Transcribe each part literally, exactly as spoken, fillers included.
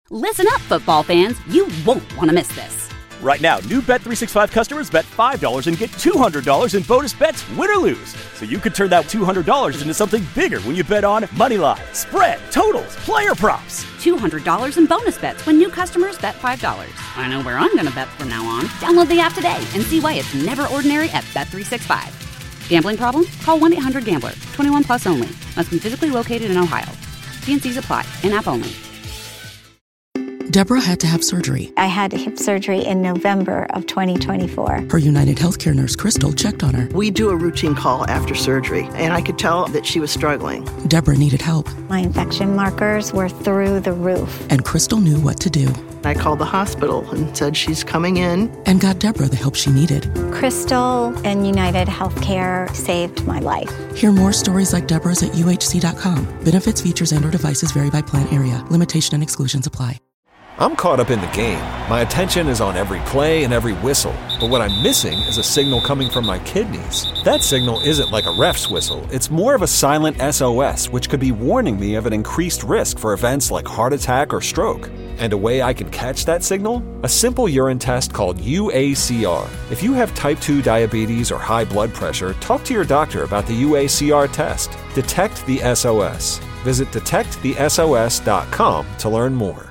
Listen up, football fans. You won't want to miss this. Right now, new Bet three sixty-five customers bet five dollars and get two hundred dollars in bonus bets, win or lose. So you could turn that two hundred dollars into something bigger when you bet on money line, spread, totals, player props. two hundred dollars in bonus bets when new customers bet five dollars. I know where I'm going to bet from now on. Download the app today and see why it's never ordinary at Bet three sixty-five. Gambling problem? Call one eight hundred gambler. twenty-one plus only. Must be physically located in Ohio. T and C's apply. In-app only. Deborah had to have surgery. I had hip surgery in November of twenty twenty-four. Her United Healthcare nurse, Crystal, checked on her. We do a routine call after surgery, and I could tell that she was struggling. Deborah needed help. My infection markers were through the roof. And Crystal knew what to do. I called the hospital and said she's coming in. And got Deborah the help she needed. Crystal and United Healthcare saved my life. Hear more stories like Deborah's at U H C dot com. Benefits, features, and or devices vary by plan area. Limitation and exclusions apply. I'm caught up in the game. My attention is on every play and every whistle. But what I'm missing is a signal coming from my kidneys. That signal isn't like a ref's whistle. It's more of a silent S O S, which could be warning me of an increased risk for events like heart attack or stroke. And a way I can catch that signal? A simple urine test called U A C R. If you have type two diabetes or high blood pressure, talk to your doctor about the U A C R test. Detect the S O S. Visit detect the S O S dot com to learn more.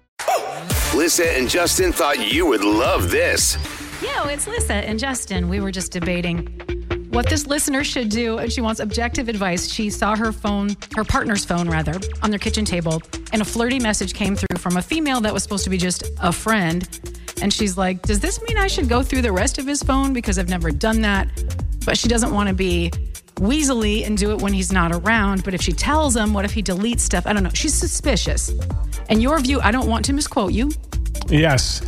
Lisa and Justin thought you would love this. Yo, it's Lisa and Justin. We were just debating what this listener should do, and she wants objective advice. She saw her phone, her partner's phone rather, on their kitchen table, and a flirty message came through from a female that was supposed to be just a friend. And she's like, does this mean I should go through the rest of his phone? Because I've never done that. But she doesn't want to be weaselly and do it when he's not around. But if she tells him, what if he deletes stuff? I don't know. She's suspicious. And your view, I don't want to misquote you. Yes.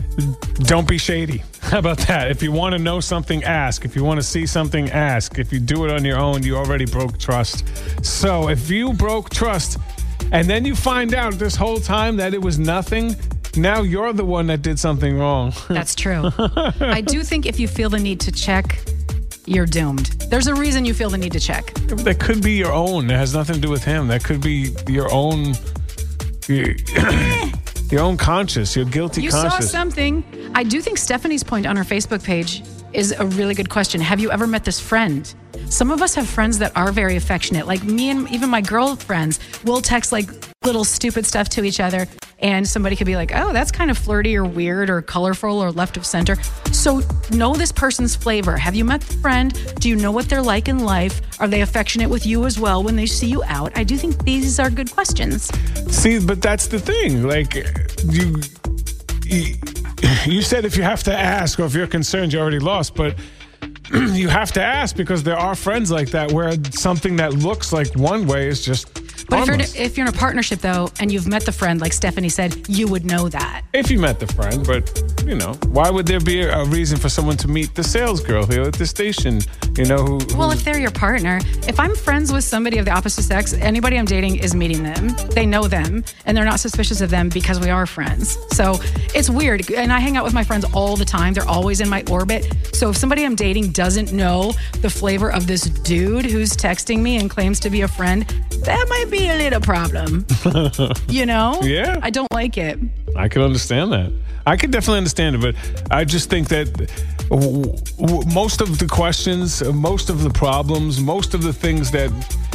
Don't be shady. How about that? If you want to know something, ask. If you want to see something, ask. If you do it on your own, you already broke trust. So if you broke trust and then you find out this whole time that it was nothing, now you're the one that did something wrong. That's true. I do think if you feel the need to check, you're doomed. There's a reason you feel the need to check. That could be your own. It has nothing to do with him. That could be your own... Your, your own conscience, your guilty you conscience. You saw something. I do think Stephanie's point on her Facebook page is a really good question. Have you ever met this friend? Some of us have friends that are very affectionate. Like me and even my girlfriends will text like little stupid stuff to each other, and somebody could be like, oh, that's kind of flirty or weird or colorful or left of center. So know this person's flavor. Have you met the friend? Do you know what they're like in life? Are they affectionate with you as well when they see you out? I do think these are good questions. See, but that's the thing. Like, you, you, you said if you have to ask or if you're concerned, you already lost, but you have to ask because there are friends like that where something that looks like one way is just But if you're, in harmless. a, if you're in a partnership, though, and you've met the friend, like Stephanie said, you would know that. If you met the friend, but, you know, why would there be a reason for someone to meet the sales girl here at the station, you know, who... who well, if they're your partner, if I'm friends with somebody of the opposite sex, anybody I'm dating is meeting them. They know them, and they're not suspicious of them because we are friends. So it's weird. And I hang out with my friends all the time. They're always in my orbit. So if somebody I'm dating doesn't know the flavor of this dude who's texting me and claims to be a friend, that might be a little problem. You know? Yeah. I don't like it. I can understand that. I can definitely understand it, but I just think that w- w- most of the questions, most of the problems, most of the things that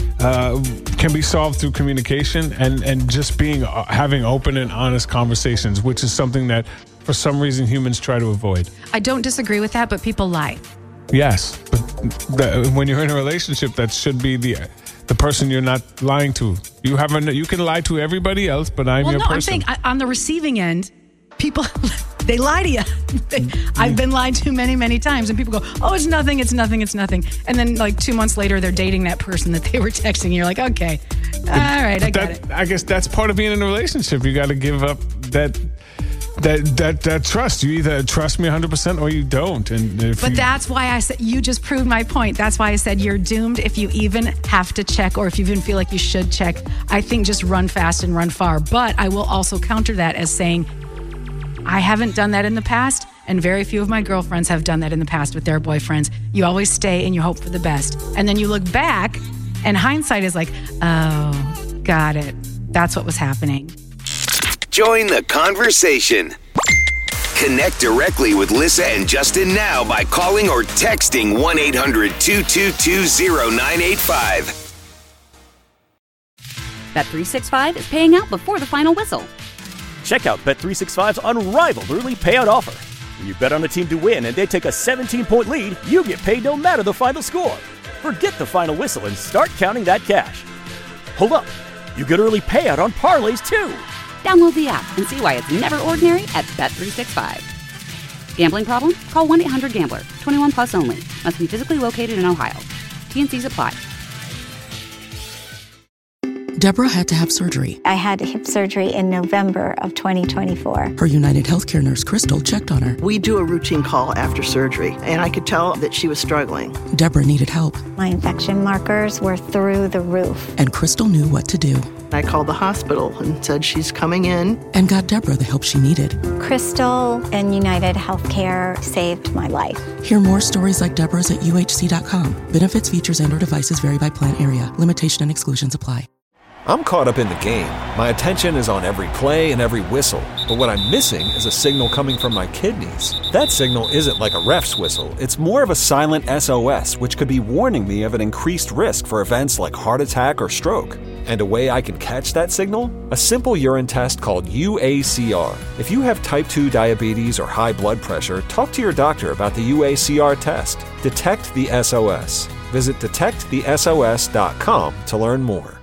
uh, can be solved through communication and, and just being uh, having open and honest conversations, which is something that for some reason humans try to avoid. I don't disagree with that, but people lie. Yes, but the, when you're in a relationship, that should be the the person you're not lying to. You haven't. You can lie to everybody else, but I'm well, your no, person. I'm saying I, on the receiving end, people, they lie to you. They, I've been lied to many, many times, and people go, oh, it's nothing, it's nothing, it's nothing. And then like two months later, they're dating that person that they were texting. And you're like, okay, all right, I got that, it. I guess that's part of being in a relationship. You got to give up that that that that trust. You either trust me one hundred percent or you don't. And if But you, that's why I said, you just proved my point. That's why I said you're doomed if you even have to check or if you even feel like you should check. I think just run fast and run far. But I will also counter that as saying, I haven't done that in the past, and very few of my girlfriends have done that in the past with their boyfriends. You always stay and you hope for the best. And then you look back, and hindsight is like, oh, got it. That's what was happening. Join the conversation. Connect directly with Lissa and Justin now by calling or texting one eight hundred two two two zero nine eight five. Bet three sixty-five is paying out before the final whistle. Check out Bet three sixty-five's unrivaled early payout offer. When you bet on a team to win and they take a seventeen-point lead, you get paid no matter the final score. Forget the final whistle and start counting that cash. Hold up. You get early payout on parlays, too. Download the app and see why it's never ordinary at Bet three sixty-five. Gambling problem? Call one eight hundred gambler. twenty-one plus only. Must be physically located in Ohio. T N Cs apply. Deborah had to have surgery. I had hip surgery in November of twenty twenty-four. Her United Healthcare nurse, Crystal, checked on her. We do a routine call after surgery, and I could tell that she was struggling. Deborah needed help. My infection markers were through the roof. And Crystal knew what to do. I called the hospital and said she's coming in. And got Deborah the help she needed. Crystal and United Healthcare saved my life. Hear more stories like Deborah's at U H C dot com. Benefits, features, and or devices vary by plan area. Limitation and exclusions apply. I'm caught up in the game. My attention is on every play and every whistle. But what I'm missing is a signal coming from my kidneys. That signal isn't like a ref's whistle. It's more of a silent S O S, which could be warning me of an increased risk for events like heart attack or stroke. And a way I can catch that signal? A simple urine test called U A C R. If you have type two diabetes or high blood pressure, talk to your doctor about the U A C R test. Detect the S O S. Visit detect the S O S dot com to learn more.